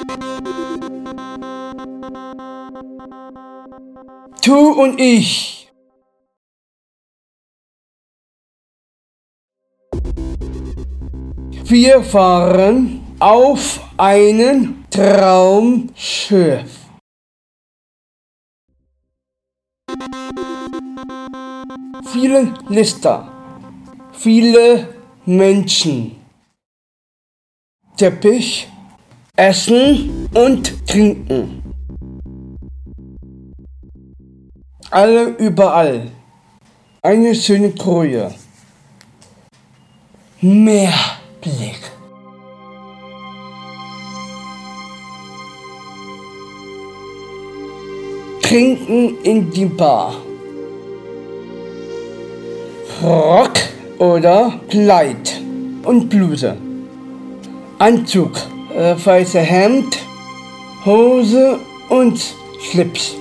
Du und ich. Wir fahren auf einem Traumschiff. Viele Lichter, viele Menschen, Teppich, Essen und Trinken. Alle überall. Eine schöne Treue. Meerblick. Trinken in die Bar. Rock oder Kleid und Bluse. Anzug, weiße Hemd, Hose und Schlips.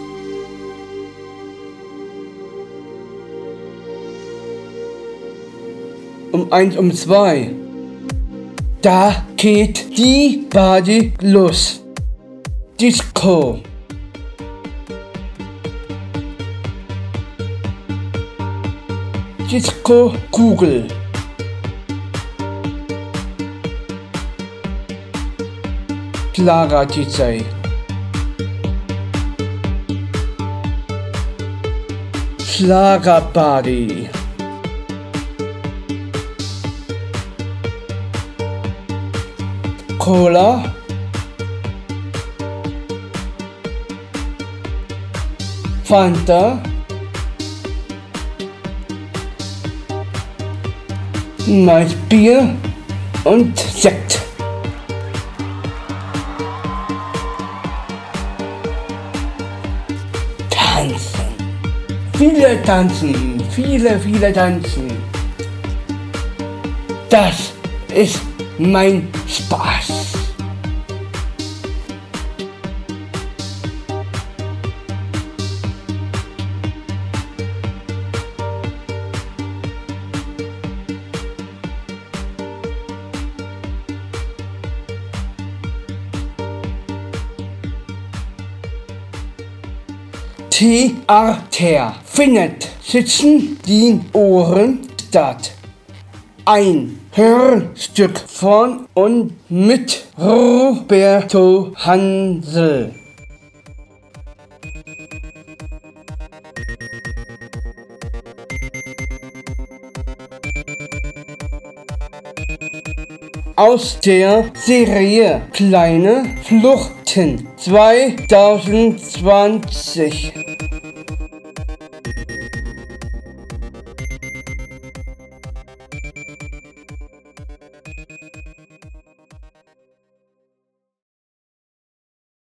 Um 1, um 2. Da geht die Party los. Disco. Disco-Kugel. Clara DJ. Schlagerparty. Cola. Fanta. Malzbier und Sekt. Tanzen. Viele tanzen. Viele tanzen. Das ist mein Spaß. Theater findet zwischen den Ohren statt. Ein Hörstück von und mit Roberto Hansel. Aus der Serie Kleine Fluchten 2020.